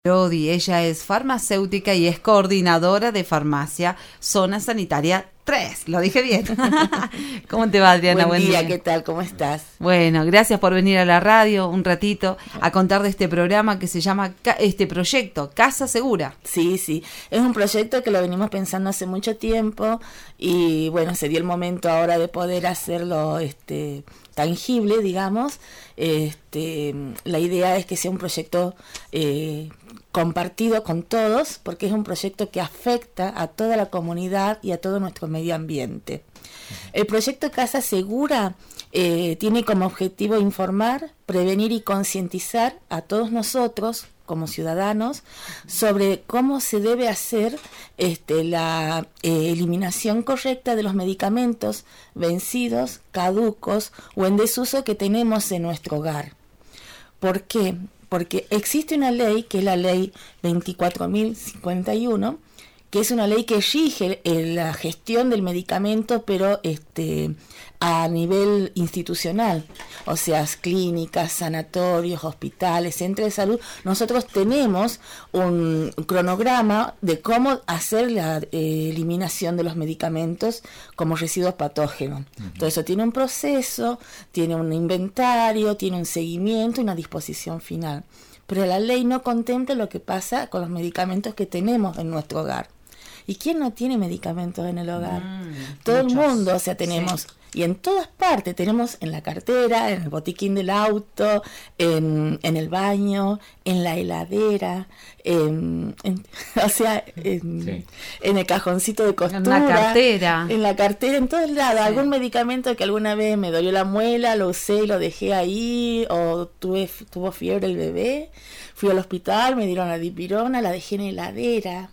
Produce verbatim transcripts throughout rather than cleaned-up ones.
Brody, ella es farmacéutica y es coordinadora de farmacia Zona Sanitaria tres. Lo dije bien. ¿Cómo te va, Adriana? Buen, Buen día, día, ¿qué tal? ¿Cómo estás? Bueno, gracias por venir a la radio un ratito a contar de este programa que se llama, este proyecto, Casa Segura. Sí, sí, es un proyecto que lo venimos pensando hace mucho tiempo y bueno, se dio el momento ahora de poder hacerlo este tangible, digamos. Este, la idea es que sea un proyecto eh, compartido con todos, porque es un proyecto que afecta a toda la comunidad y a todo nuestro medio ambiente. El proyecto Casa Segura eh, tiene como objetivo informar, prevenir y concientizar a todos nosotros como ciudadanos sobre cómo se debe hacer este, la eh, eliminación correcta de los medicamentos vencidos, caducos o en desuso que tenemos en nuestro hogar. ¿Por qué? Porque existe una ley, que es la ley veinticuatro mil cincuenta y uno, que es una ley que rige eh, la gestión del medicamento, pero este a nivel institucional, o sea, clínicas, sanatorios, hospitales, centros de salud. Nosotros tenemos un cronograma de cómo hacer la eh, eliminación de los medicamentos como residuos patógenos. Uh-huh. Todo eso tiene un proceso, tiene un inventario, tiene un seguimiento y una disposición final. Pero la ley no contempla lo que pasa con los medicamentos que tenemos en nuestro hogar. ¿Y quién no tiene medicamentos en el hogar? Mm, Todo muchos. El mundo, o sea, tenemos... Sí. Y en todas partes, tenemos en la cartera, en el botiquín del auto, en, en el baño, en la heladera, en, en, o sea, en, sí. en el cajoncito de costura. En la cartera. En la cartera, en todos lados. Sí. Algún medicamento que alguna vez me dolió la muela, lo usé y lo dejé ahí, o tuve tuvo fiebre el bebé, fui al hospital, me dieron la dipirona, la dejé en la heladera,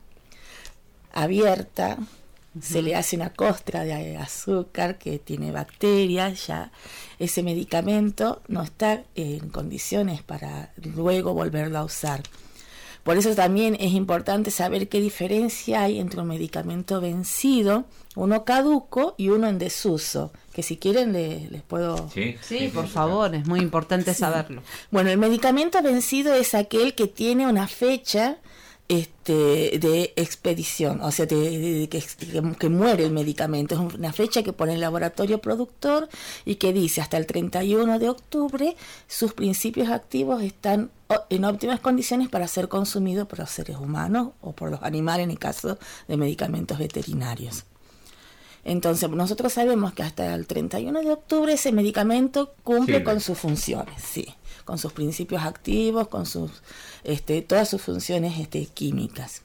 abierta. Se le hace una costra de azúcar que tiene bacterias, ya ese medicamento no está en condiciones para luego volverlo a usar. Por eso también es importante saber qué diferencia hay entre un medicamento vencido, uno caduco y uno en desuso, que si quieren les, les puedo... Sí, sí, sí, por favor, es muy importante sí. saberlo. Bueno, el medicamento vencido es aquel que tiene una fecha Este, de expedición, o sea, de, de, de que, que, que muere el medicamento. Es una fecha que pone el laboratorio productor y que dice hasta el treinta y uno de octubre sus principios activos están en óptimas condiciones para ser consumidos por los seres humanos o por los animales en el caso de medicamentos veterinarios. Entonces, nosotros sabemos que hasta el treinta y uno de octubre ese medicamento cumple sí, con sus funciones, sí, con sus principios activos, con sus este, todas sus funciones este, químicas.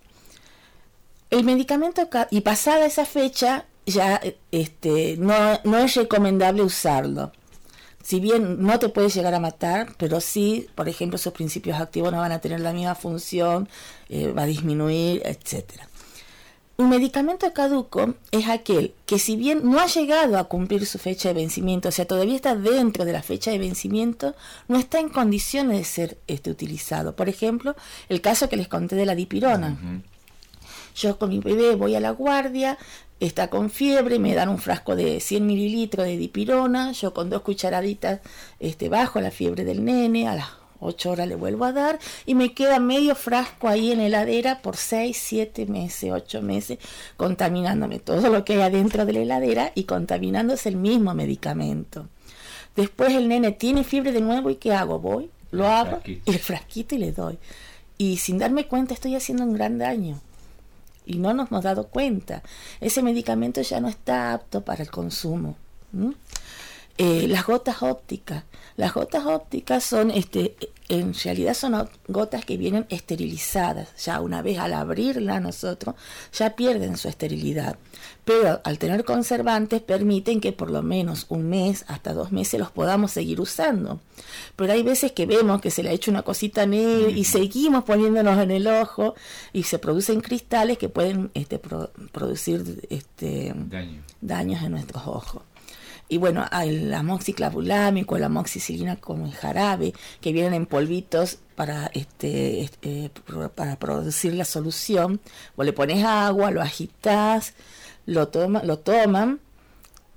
El medicamento, y pasada esa fecha, ya este, no, no es recomendable usarlo. Si bien no te puede llegar a matar, pero sí, por ejemplo, sus principios activos no van a tener la misma función, eh, va a disminuir, etcétera. Un medicamento caduco es aquel que, si bien no ha llegado a cumplir su fecha de vencimiento, o sea, todavía está dentro de la fecha de vencimiento, no está en condiciones de ser este, utilizado. Por ejemplo, el caso que les conté de la dipirona. Uh-huh. Yo con mi bebé voy a la guardia, está con fiebre, me dan un frasco de cien mililitros de dipirona, yo con dos cucharaditas este, bajo la fiebre del nene, a las ocho horas le vuelvo a dar y me queda medio frasco ahí en la heladera por seis, siete meses, ocho meses, contaminándome todo lo que hay adentro de la heladera y contaminándose el mismo medicamento. Después el nene tiene fiebre de nuevo y ¿qué hago? Voy, lo abro, y el frasquito y le doy. Y sin darme cuenta estoy haciendo un gran daño. Y no nos hemos dado cuenta. Ese medicamento ya no está apto para el consumo. ¿Mm? Eh, las gotas ópticas. Las gotas ópticas son, este, en realidad son gotas que vienen esterilizadas. Ya una vez al abrirla nosotros, ya pierden su esterilidad. Pero al tener conservantes permiten que por lo menos un mes hasta dos meses los podamos seguir usando. Pero hay veces que vemos que se le ha hecho una cosita negra y seguimos poniéndonos en el ojo y se producen cristales que pueden este, pro, producir este, Daño. daños en nuestros ojos. Y bueno, el amoxiclavulámico, la amoxicilina como el jarabe, que vienen en polvitos para este, este para producir la solución. Vos le pones agua, lo agitás, lo, toma, lo toman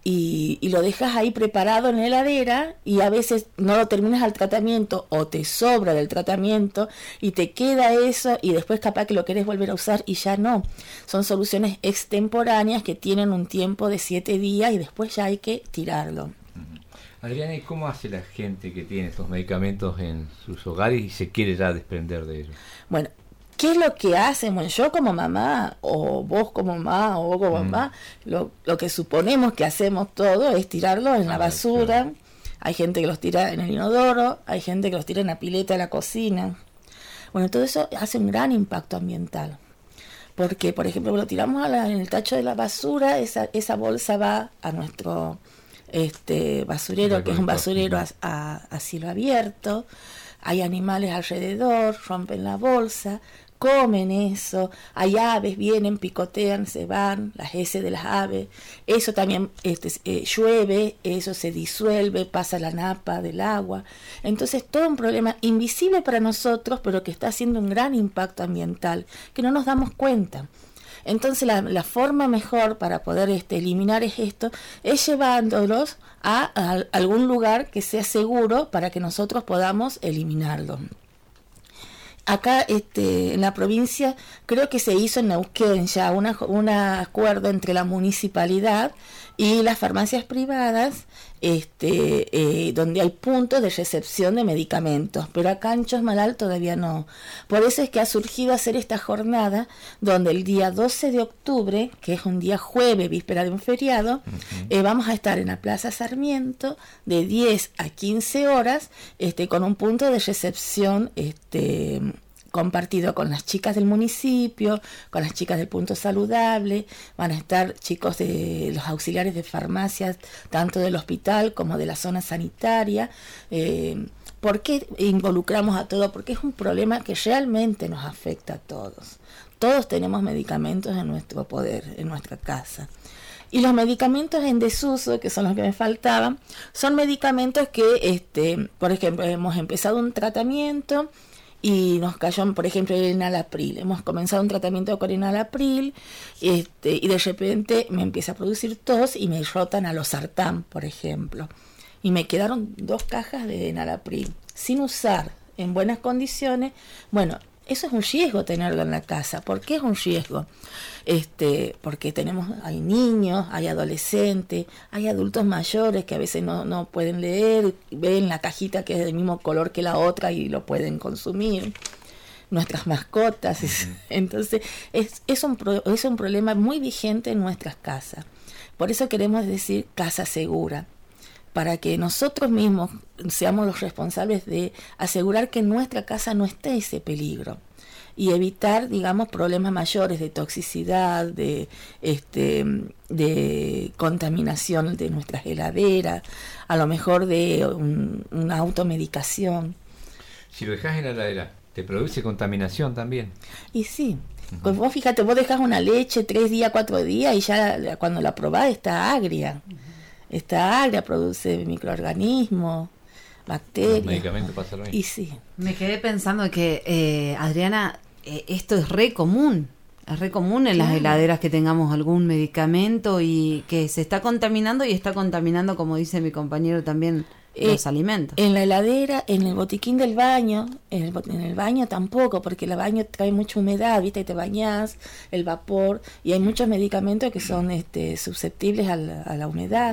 y, y lo dejas ahí preparado en la heladera y a veces no lo terminas al tratamiento o te sobra del tratamiento y te queda eso y después capaz que lo querés volver a usar y ya no. Son soluciones extemporáneas que tienen un tiempo de siete días y después ya hay que tirarlo. Adriana, ¿y cómo hace la gente que tiene estos medicamentos en sus hogares y se quiere ya desprender de ellos? Bueno, ¿qué es lo que hacen? Bueno, yo como mamá, o vos como mamá, o vos como mm. mamá, lo, lo que suponemos que hacemos todo es tirarlo en ah, la basura. Claro. Hay gente que los tira en el inodoro, hay gente que los tira en la pileta de la cocina. Bueno, todo eso hace un gran impacto ambiental. Porque, por ejemplo, lo tiramos a la, en el tacho de la basura, esa, esa bolsa va a nuestro este basurero, que es un basurero a, a, a cielo abierto. Hay animales alrededor, rompen la bolsa, comen eso, hay aves, vienen, picotean, se van, las heces de las aves, eso también este, eh, llueve, eso se disuelve, pasa la napa del agua. Entonces todo un problema invisible para nosotros, pero que está haciendo un gran impacto ambiental, que no nos damos cuenta. Entonces la, la forma mejor para poder este, eliminar es esto, es llevándolos a, a algún lugar que sea seguro para que nosotros podamos eliminarlo. Acá este, en la provincia creo que se hizo en Neuquén ya una, un acuerdo entre la municipalidad y las farmacias privadas, este, eh, donde hay puntos de recepción de medicamentos, pero acá en Chosmalal todavía no. Por eso es que ha surgido hacer esta jornada donde el día doce de octubre, que es un día jueves, víspera de un feriado, uh-huh. eh, vamos a estar en la Plaza Sarmiento de diez a quince horas este, con un punto de recepción este, compartido con las chicas del municipio, con las chicas del punto saludable, van a estar chicos de los auxiliares de farmacias, tanto del hospital como de la zona sanitaria. Eh, ¿Por qué involucramos a todos? Porque es un problema que realmente nos afecta a todos. Todos tenemos medicamentos en nuestro poder, en nuestra casa. Y los medicamentos en desuso, que son los que me faltaban, son medicamentos que, este, por ejemplo, hemos empezado un tratamiento y nos cayó, por ejemplo, el enalapril. Hemos comenzado un tratamiento con enalapril este, y de repente me empieza a producir tos y me rotan a losartán, por ejemplo. Y me quedaron dos cajas de enalapril sin usar, en buenas condiciones. Bueno, eso es un riesgo tenerlo en la casa. ¿Por qué es un riesgo? Este, porque tenemos, hay niños, hay adolescentes, hay adultos mayores que a veces no, no pueden leer, ven la cajita que es del mismo color que la otra y lo pueden consumir. Nuestras mascotas. Uh-huh. Entonces, es, es, un pro, es un problema muy vigente en nuestras casas. Por eso queremos decir casa segura, para que nosotros mismos seamos los responsables de asegurar que en nuestra casa no esté ese peligro y evitar, digamos, problemas mayores de toxicidad, de este de contaminación de nuestras heladeras, a lo mejor de un, una automedicación. Si lo dejas en la heladera, ¿te produce contaminación también? Y sí. Uh-huh. Pues vos fíjate, vos dejas una leche tres días, cuatro días y ya cuando la probás está agria. Uh-huh. Está agria, produce microorganismos, bacterias. Los medicamentos pasan lo mismo. Y sí. Me quedé pensando que, eh, Adriana, eh, esto es re común. Es re común en claro. las heladeras que tengamos algún medicamento y que se está contaminando y está contaminando, como dice mi compañero también, eh, los alimentos. En la heladera, en el botiquín del baño, en el, en el baño tampoco, porque el baño trae mucha humedad, ¿viste? Y te bañás, el vapor, y hay muchos medicamentos que son este, susceptibles a la, a la humedad.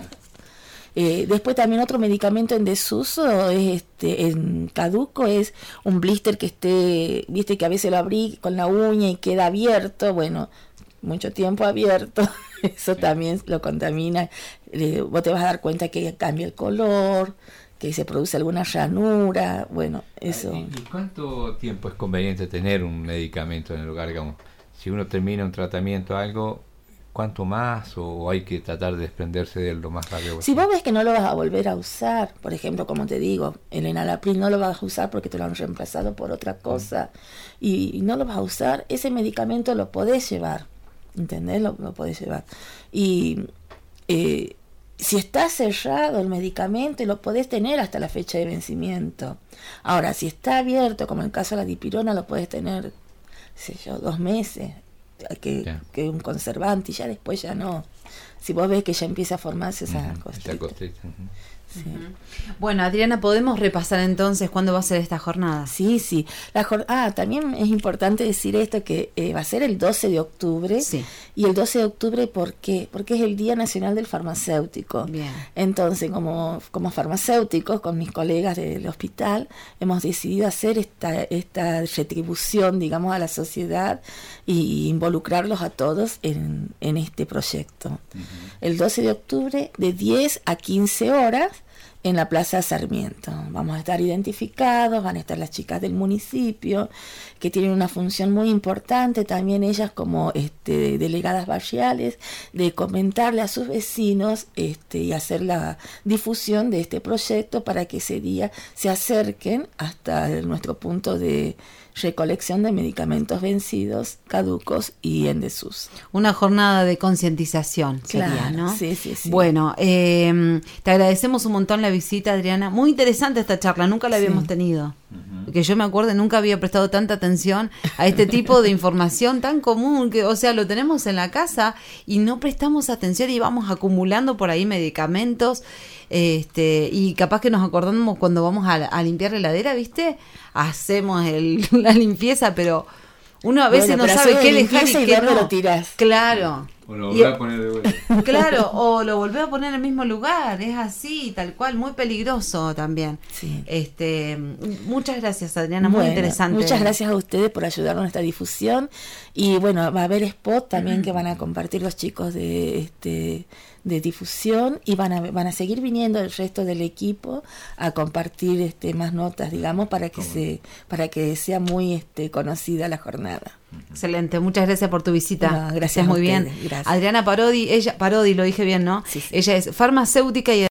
Eh, después también otro medicamento en desuso es este en caduco es un blister que esté, viste que a veces lo abrí con la uña y queda abierto, bueno, mucho tiempo abierto, eso sí. También lo contamina. Eh, vos te vas a dar cuenta que cambia el color, que se produce alguna ranura, bueno, eso. ¿Y, y cuánto tiempo es conveniente tener un medicamento en el hogar, digamos? Si uno termina un tratamiento, algo, ¿cuánto más o hay que tratar de desprenderse de él lo más rápido posible? Si vos ves que no lo vas a volver a usar, por ejemplo, como te digo, el enalapril no lo vas a usar porque te lo han reemplazado por otra cosa mm. y, y no lo vas a usar, ese medicamento lo podés llevar, ¿entendés? Lo, lo podés llevar. Y eh, si está cerrado el medicamento, lo podés tener hasta la fecha de vencimiento. Ahora, si está abierto, como en el caso de la dipirona, lo podés tener, sé yo, dos meses. que, Ya. que un conservante, y ya después ya no. Si vos ves que ya empieza a formarse esa Ujú, costrita. esa costrita, ujú. Sí. Bueno, Adriana, ¿podemos repasar entonces cuándo va a ser esta jornada? Sí, sí. La jor- ah, también es importante decir esto, que eh, va a ser el doce de octubre. Sí. Y el doce de octubre, ¿por qué? Porque es el Día Nacional del Farmacéutico. Bien. Entonces, como, como farmacéuticos, con mis colegas del hospital, hemos decidido hacer esta, esta retribución, digamos, a la sociedad y involucrarlos a todos en, en este proyecto. Uh-huh. El doce de octubre, de diez a quince horas, en la Plaza Sarmiento. Vamos a estar identificados, van a estar las chicas del municipio, que tienen una función muy importante, también ellas como este, delegadas barriales, de comentarle a sus vecinos este, y hacer la difusión de este proyecto para que ese día se acerquen hasta nuestro punto de recolección de medicamentos vencidos, caducos y en desuso. Una jornada de concientización sería, Claro, ¿no? Sí, sí, sí. Bueno, eh, te agradecemos un montón la visita, Adriana. Muy interesante esta charla, nunca la habíamos Sí. tenido. Que yo me acuerdo, nunca había prestado tanta atención a este tipo de información tan común, que, o sea, lo tenemos en la casa y no prestamos atención y vamos acumulando por ahí medicamentos, este, y capaz que nos acordamos cuando vamos a, a limpiar la heladera, ¿viste? Hacemos el, la limpieza, pero uno a veces Bueno, no pero sabe haces qué la dejar y limpieza y qué dónde no. lo tirás. Claro. O lo Y- volvés a poner de vuelta. Claro, o lo volvés a poner en el mismo lugar, es así, tal cual, muy peligroso también. Sí. Este, muchas gracias, Adriana, muy Bueno, interesante. Muchas gracias a ustedes por ayudarnos en esta difusión. Y bueno, va a haber spot también que van a compartir los chicos de este de difusión, y van a van a seguir viniendo el resto del equipo a compartir este más notas, digamos, para que se para que sea muy este conocida la jornada. Excelente, muchas gracias por tu visita. No, gracias Estés a muy ustedes, bien. gracias. Adriana Parodi, ella Parodi, lo dije bien, ¿no? Sí, sí. Ella es farmacéutica y